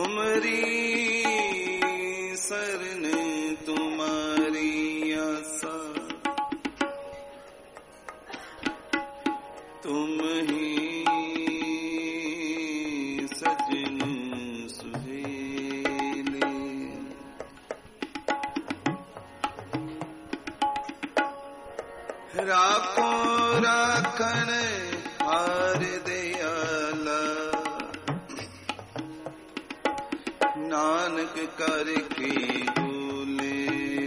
तुमरी शरण तुम्हारी आशा, तुम ही सजन सुहेले। राखो राखण हार दयाला, नानक करके बोले।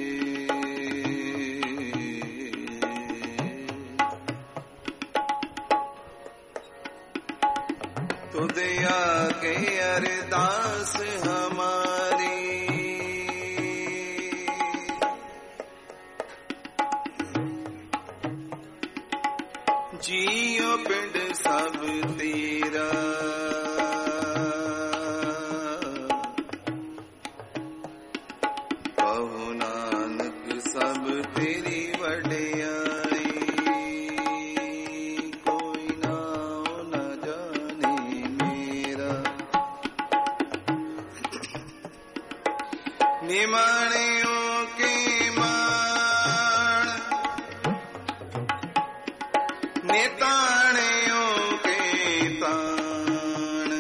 तो दया के अरदास हमारी, जियो पिंड सब तेरा। कहो नानक सब तेरी वड्याई, कोई नाम न जाने मेरा। निमाणियों के मान, नेताणियों के ताण।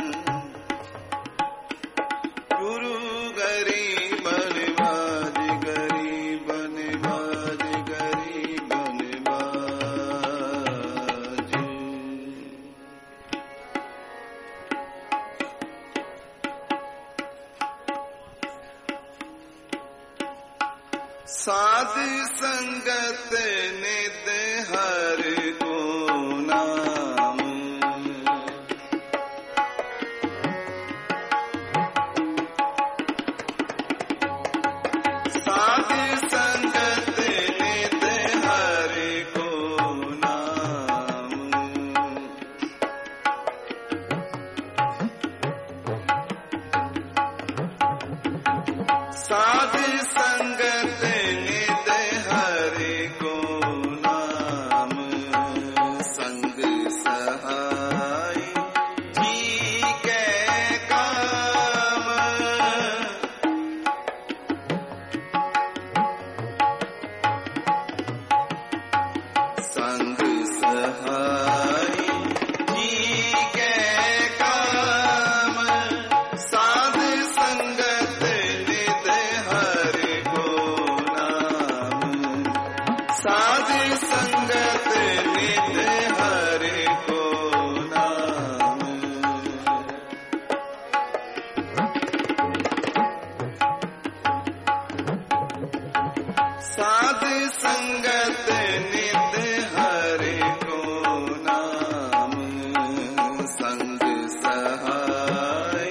गुरु गरीबन बाज, गरीबन बाज, गरीबन बाज। साध संगत नित हर को नाम, साध संगत नित हर को नाम। साध संगत नित हरि को नाम, संग सहाय जी के काम। संग सहाय जी के काम, साध संगत नित हरि को नाम। साध संगत नित हरि को नाम। साध संगत नित हरि को नाम, संग सहाय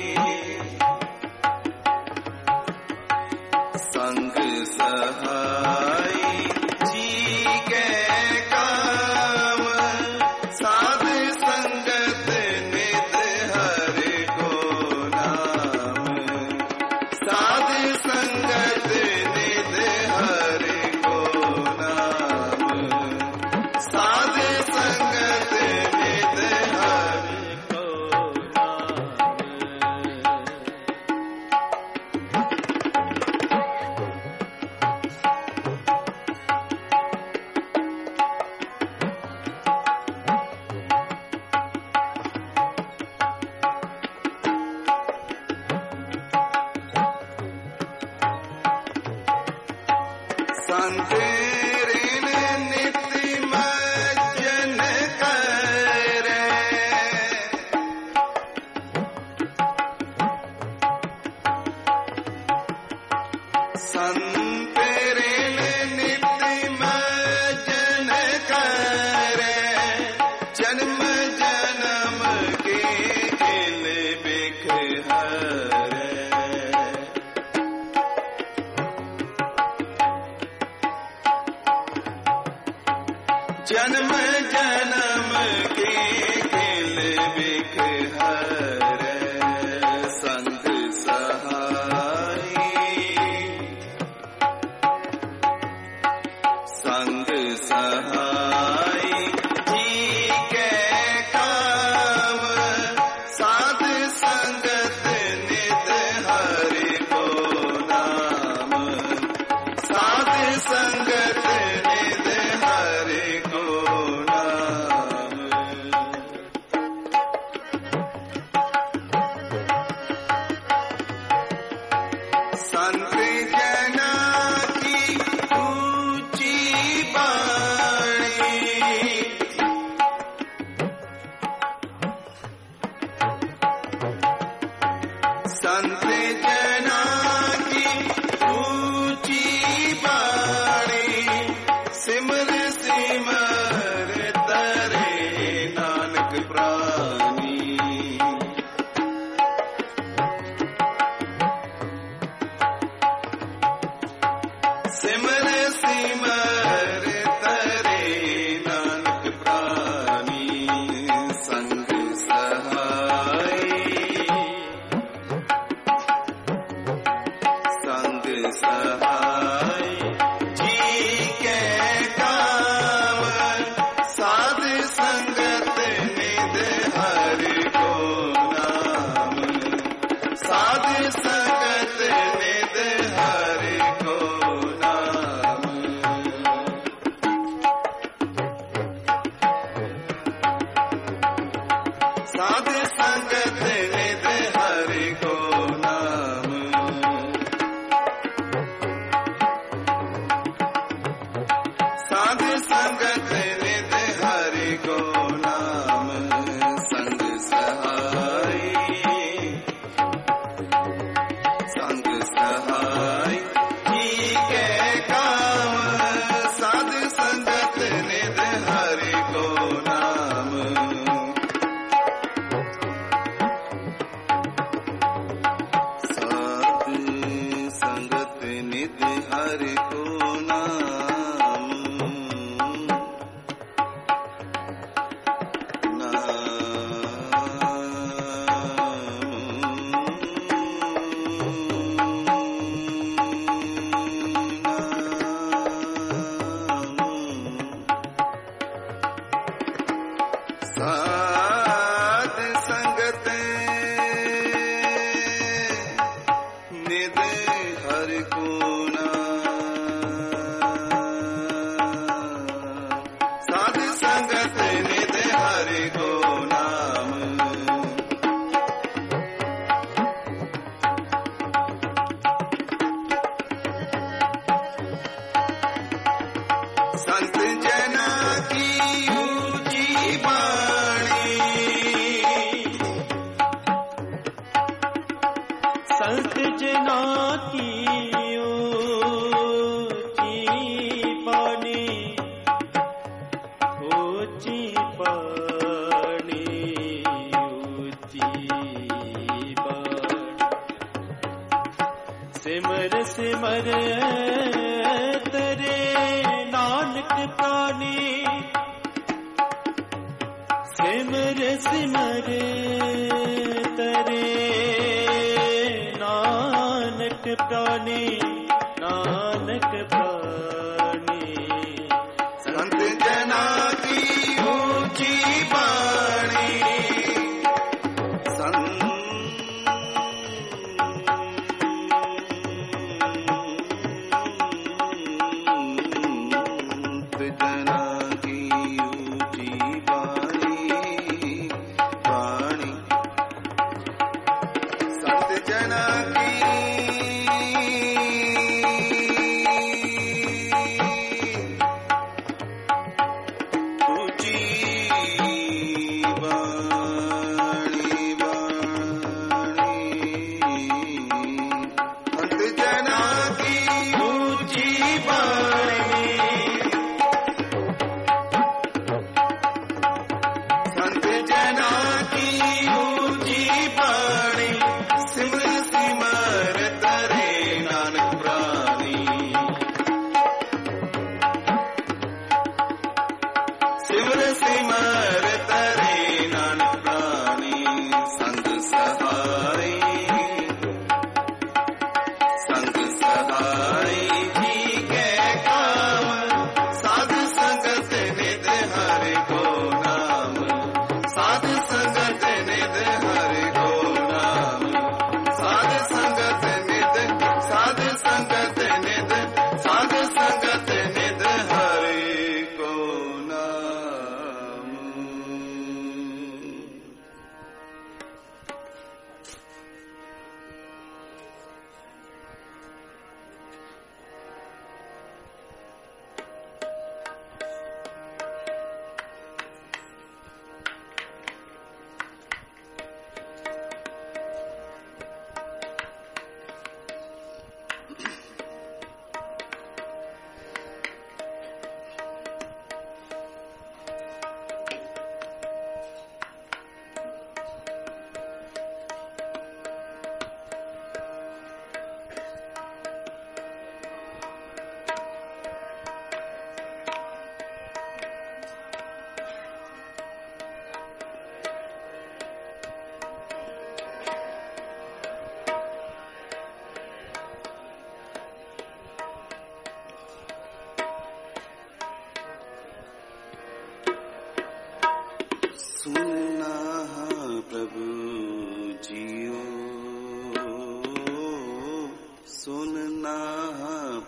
संग सहाय जी के काम। साध संगत नित हरि को नाम, साध संगत नित हरि को नाम। साध संगत नित हरि को संतेरिन नित्य मज्जन करे, संतेरिन नित्य मज्जन करे। जन्म जन्म के गिल बिख हरे, जन्म जन्म के गिल बिख हरे। संग सहाय संग सहाय जी के काम। साध संगत संत जना की ऊंची बाणी सिमर सिमर तरे नानक प्राणी सिमर सिमर तरे नानक प्राणी संग सहाय संग सहाय जी के काम साध संगत निध हरि को नाम साध संगत निध हरि को नाम साध संगत निध हरि को नाम साध संगत निध हरि को नाम संग सहाय संग सहाय जी के काम साध संगत निध हरि को नाम साध संगत निध हरि को नाम साध संगत निध हरि को नाम साध संगत निध हरि को नाम संत जना की ऊंची बाणी संत जना की ऊंची बाणी ऊंची बाणी ऊंची बाणी सिमर सिमर तरे नानक प्राणी सिमर सिमर तरे नानक प्राणी नानक प्राणी संत जना की ऊंची बाणी संत जना की ऊंची बाणी बाणी संत जना की ऊंची बाणी बाणी संत जना की ऊंची बाणी संत जना की ऊंची बाणी सिमर सिमर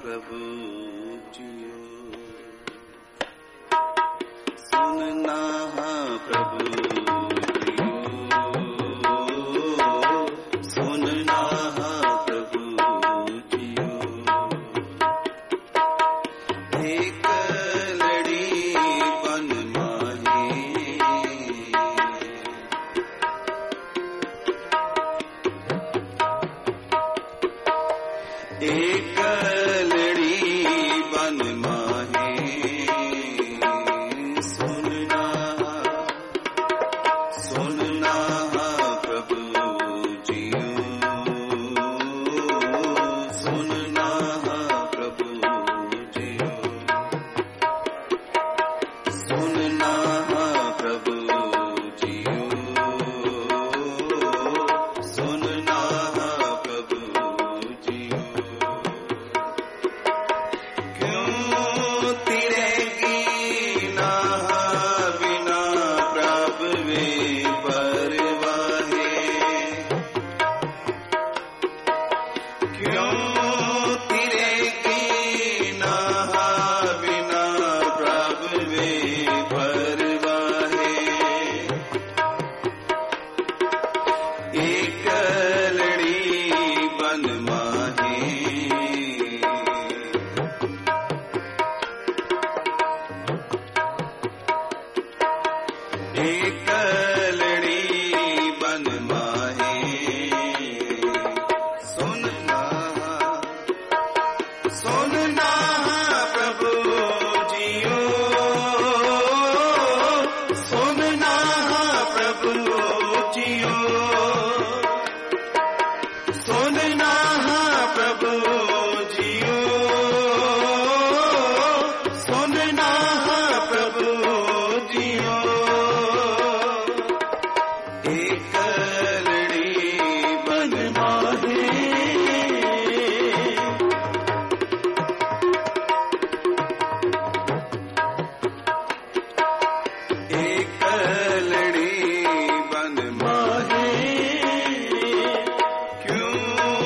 प्रभु जियो सुनना प्रभु जियो सुनना प्रभु जियो एक लड़ी बन माहे एक लड़ी बन माहे सुनना सुनना प्रभु जियो सुनना प्रभु जियो सुनना प्रभु जियो सुनना प्रभु जियो क्यों तिरेगी ना बिना प्रभु वे परवाहे क्यों तिरेगी ना बिना प्रभु वे परवाहे एक लड़ी बन माहे एक लड़ी बन माहे सुनना सुनना प्रभु जियो सुनना प्रभु जियो सुनना प्रभु जियो सुनना प्रभु जियो एक लड़ी बन माहे एक लड़ी बन माहे क्यों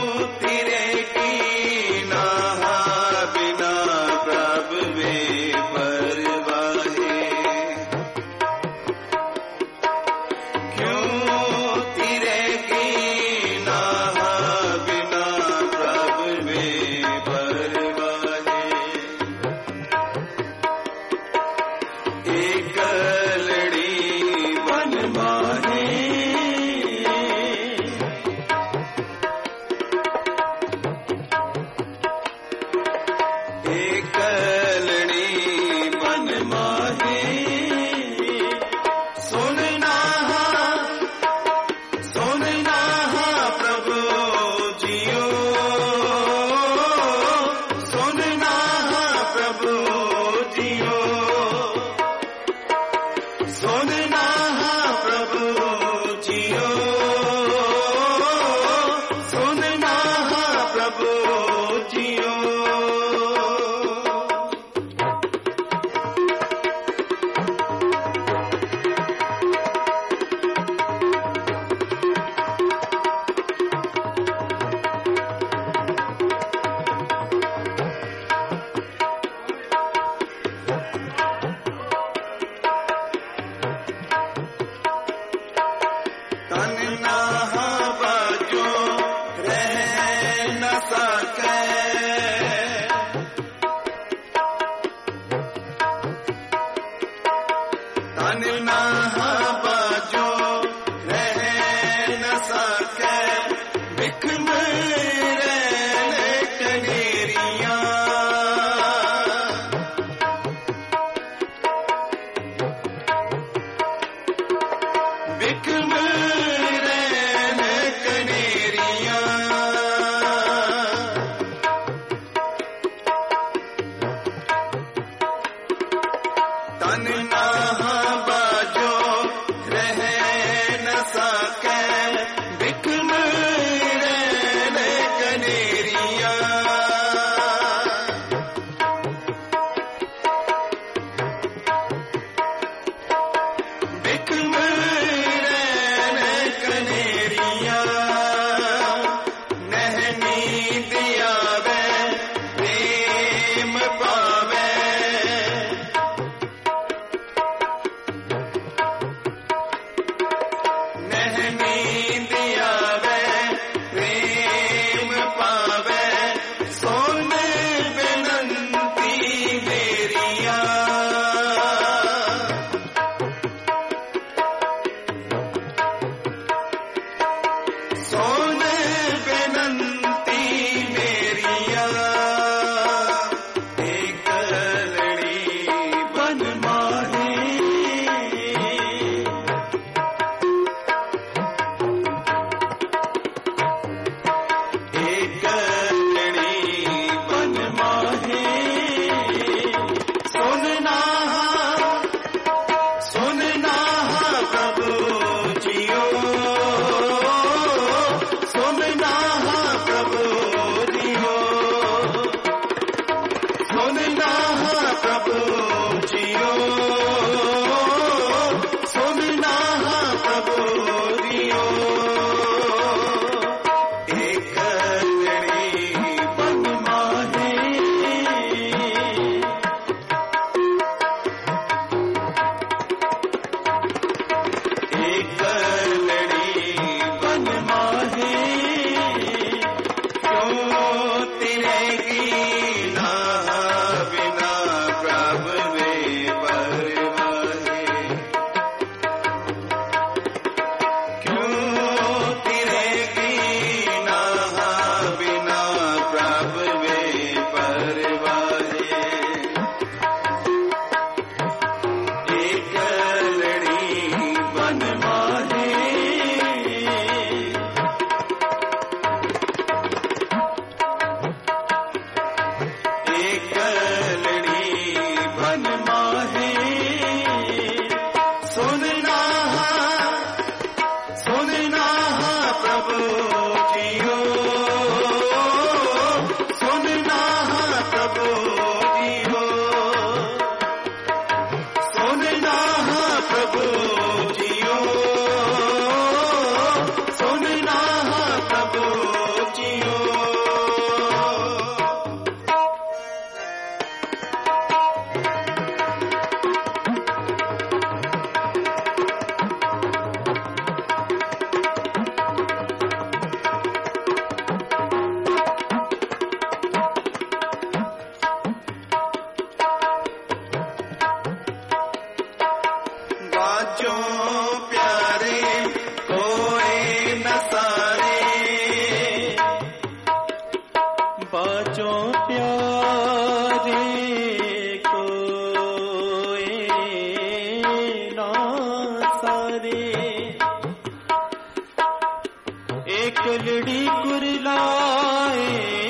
कलड़ी कुरलाए,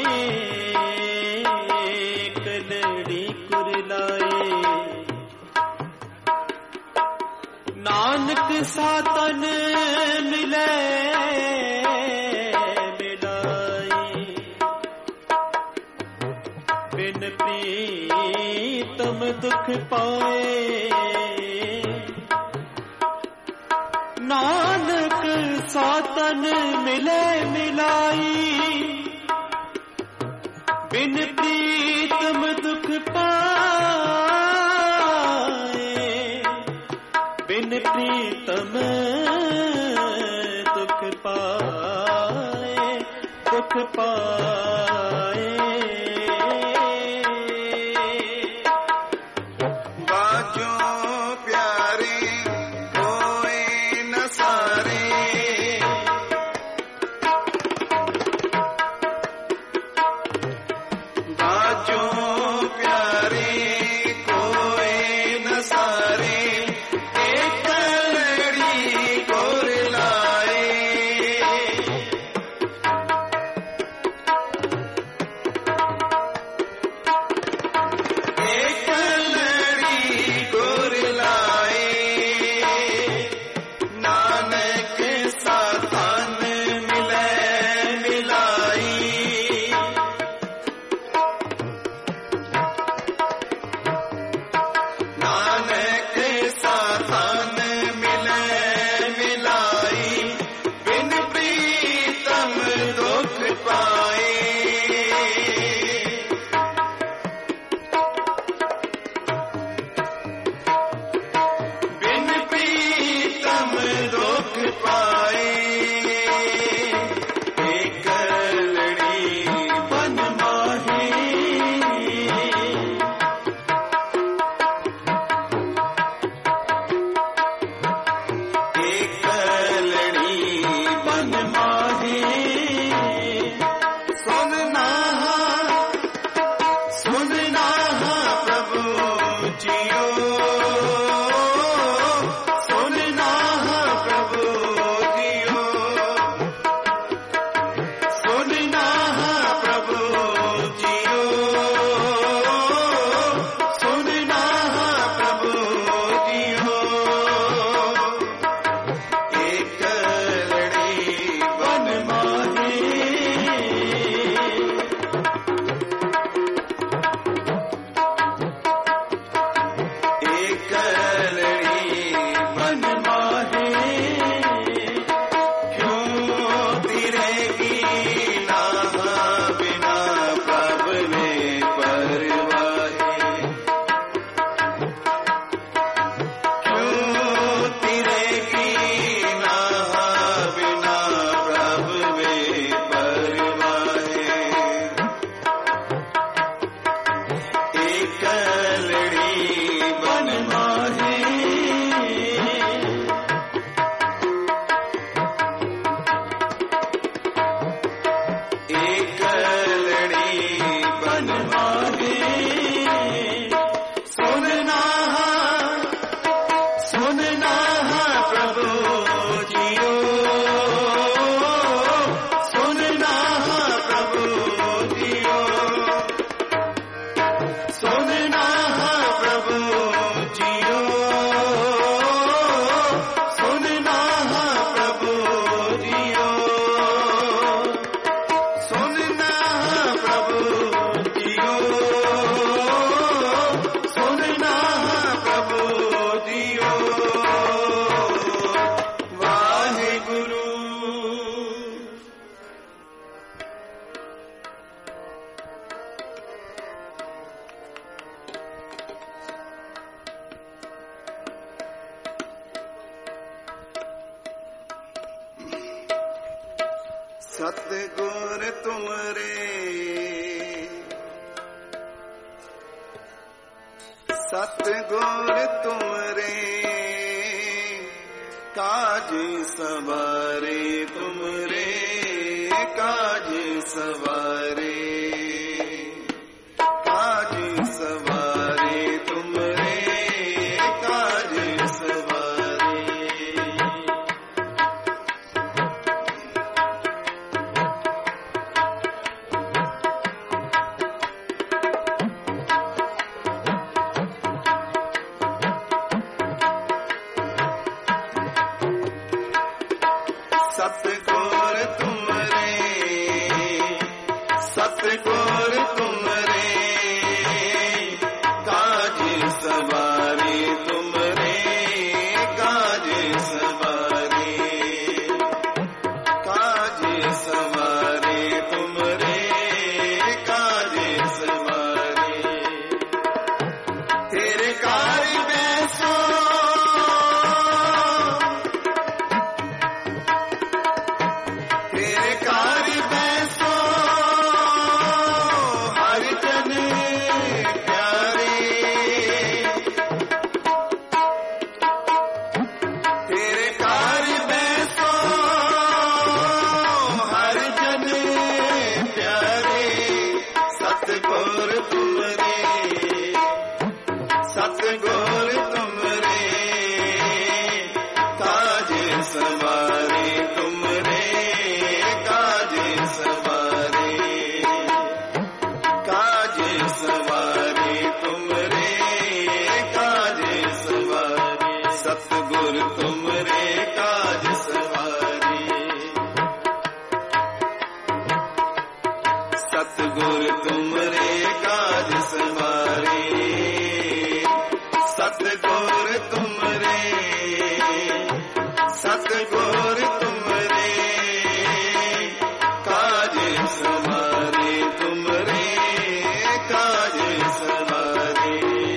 कलड़ी कुरलाए, नानक सातन मिले मिलाई, बिन प्रीतम दुख पाए, नानक सातन मिले मिलाई, बिन प्रीतम दुख पाए, बिन प्रीतम दुख पाए, दुख पाए। बाजो प्यारे कोई न सारे, बाजो प्यारे कोई न सारे, एक कलड़ी कुरलाए, एक कलड़ी कुरलाए, नानक सातन मिले मिलाई, नानक सातन मिले मिलाई, बिन प्रीतम दुख पाए, बिन प्रीतम दुख पाए। एक कलड़ी बन माहे, एक कलड़ी बन माहे, सुनना सुनना प्रभु जियो, सुनना प्रभु जियो, सुनना प्रभु जियो, सुनना प्रभु जियो, एक कलड़ी बन माहे, एक कलड़ी बन माहे, क्यों तिरेगी नाहा बिना प्रभ में परवाहे, क्यों तिरेगी नाहा बिना प्रभ में परवाहे, एक कलड़ी बन माहे, एक कलड़ी बन माहे, सुनना सुनना प्रभु जियो, सुनना प्रभु जियो, सुनना प्रभु जियो, सुनना प्रभु जियो, सुनना प्रभु जियो, सुनना प्रभु जियो। वाहेगुरु। सतगुर तुमरे, सतगुर तुमरे, काज सवारे तुमरे, काज सवारे, काज सवारे तुमरे, काज सवारे। सतगुर तुमरे काज सवारे, सतगुर तुमरे, सतगुर तुमरे काज सवारे, तुमरे काज सवारे।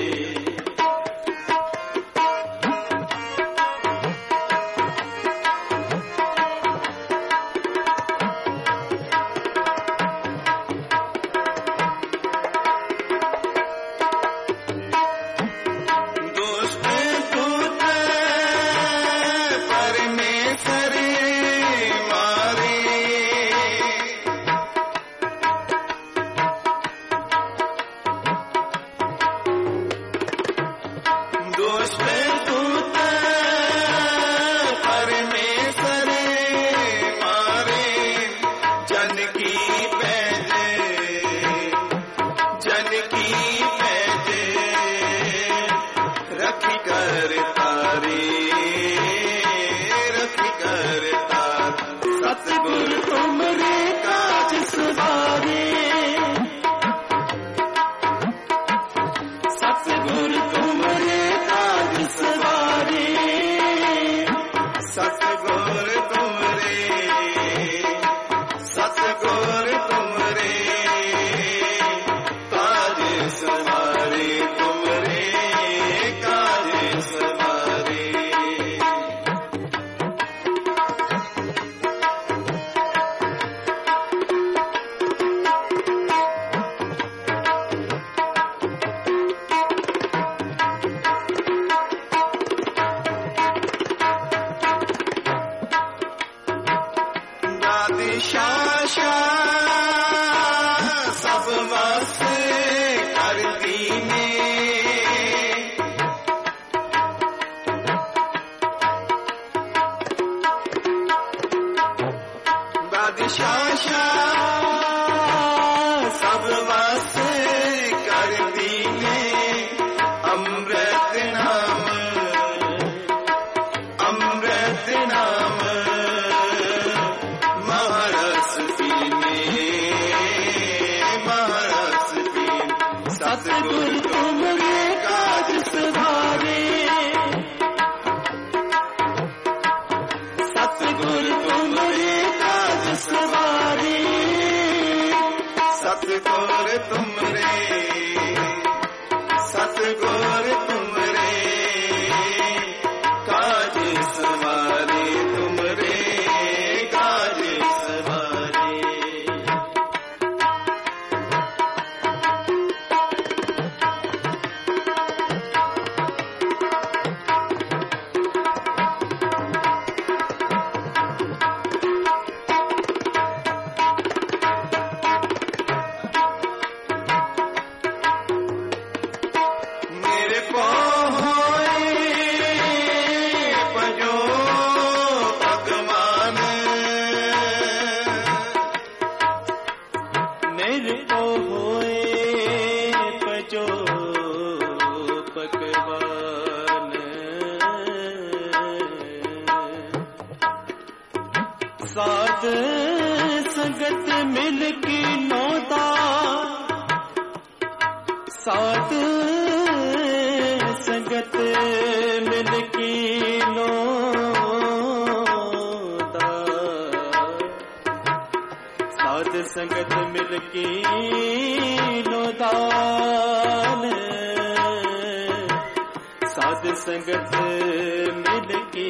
सतगुर तुमरे, सतगुर तुमरे काज सवारे, तुमरे काज सवारे। साध संगत मिल की नौता, साध संगत मिल की नौता, साध संगत मिल की नौदान, साध संगत मिल की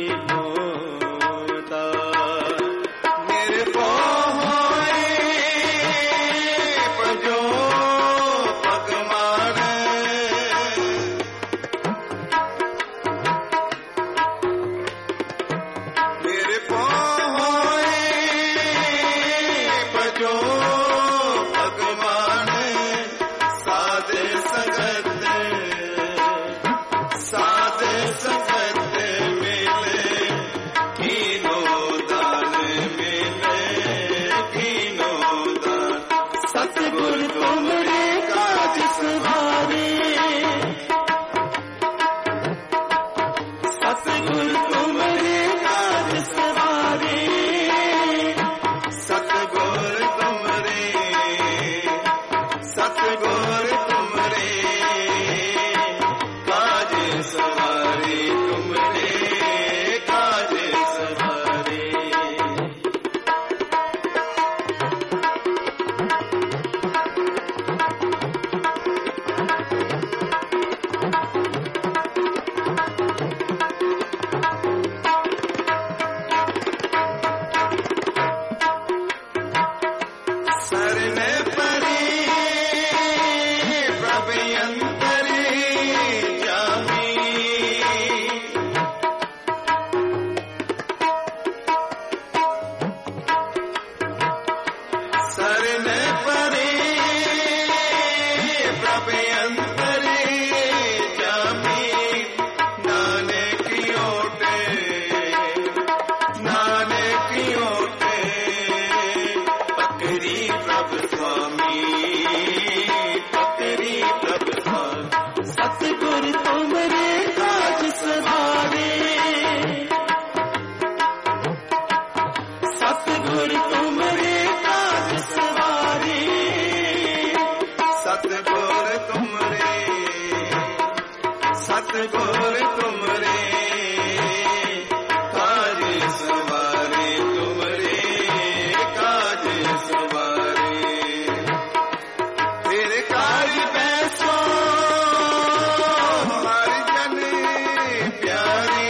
प्रभु स्वामी, पकड़ी प्रभु स्वामी। सतगुर तुमरे काज सवारे, सतगुर तुमरे काज सवारे, सतगुर तुमरे, सतगुर तुमरे काज सवारे, तुमरे काज सवारे। तेरे काज बैसो हर जन प्यारे,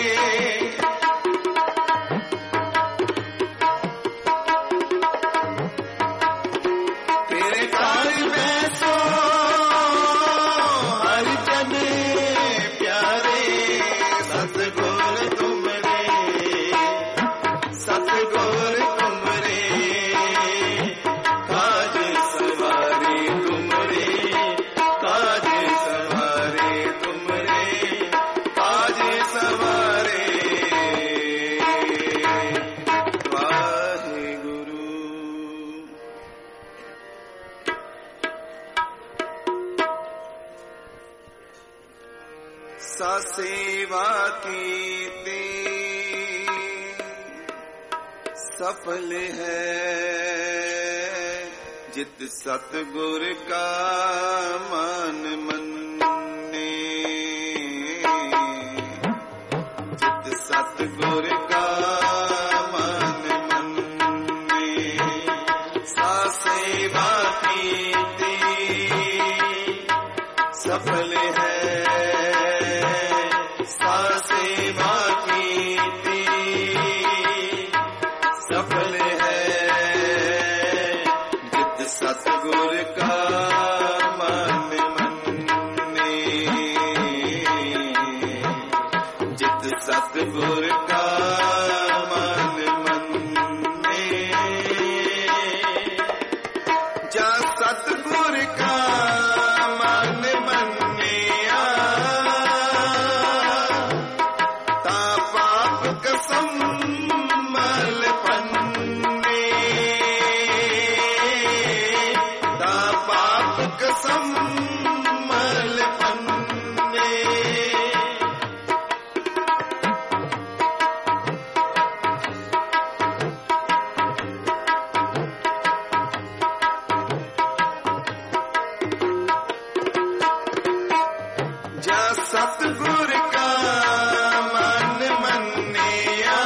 तेरे काज बैसो हर जन प्यारे। सतगुर तुमरे, सतगुर तुमरे काज सवारे, तुमरे काज सवारे, तुमरे काज सवारे। वाहिगुरु। सा सेवा कीते सफल है, जित सतगुर का मान मन्ने, जित सतगुर का मान मन्ने। सा सेवा कीते सफल है, सा सेवा कीती सफल है, जित सतगुर का मान मन्ने, जित सतगुर का मान मन्ने। जा सतगुर का मान मन्निया, ता पाप कसम मल पन्ने, ता पाप कसम मल पन्ने। जा सतगुर का मान मन्निया,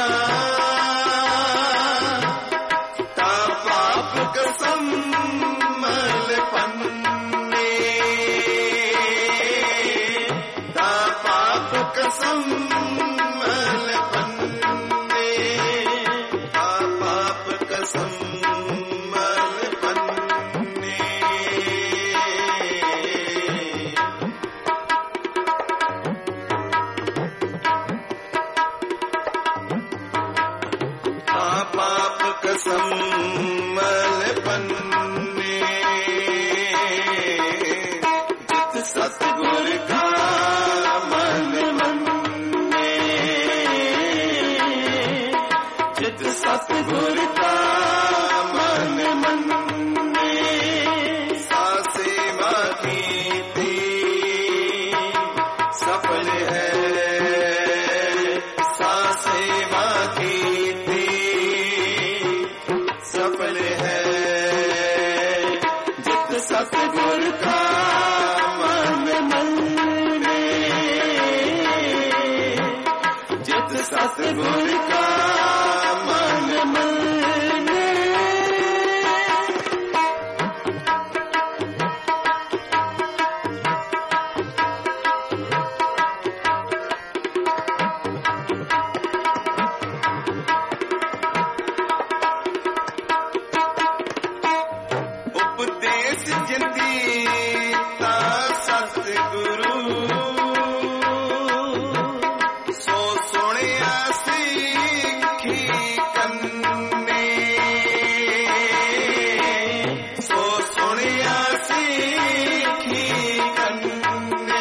ता पाप कसम मल पन्ने, ता पाप कसम मल पन्ने, ता पाप कसम मल पन्ने। पाप कसम मल पन्ने, जित सतगुर का मन मन्ने, जित सतगुर का मन मन्ने। सा सेवा कीती सफल है, सा सेवा कीती सफल है, जित सतगुर का मान मन्ने, जित सतगुर का मान मन्ने। उपदेश जिंदी ता सतगुरु, सो सुनिया सीखी कन्ने, सो सुनिया सीखी कन्ने।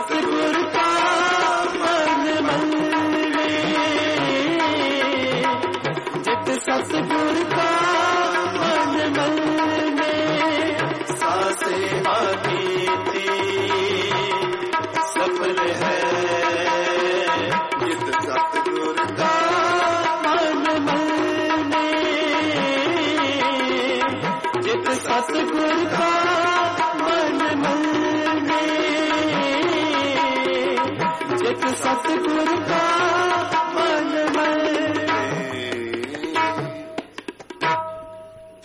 सतगुर का मन मने, जित सतगुर का मन मने, सासे आकीती सफल है, जित सतगुर का मन मने, जित सतगुर का मन मने, जित सतगुर का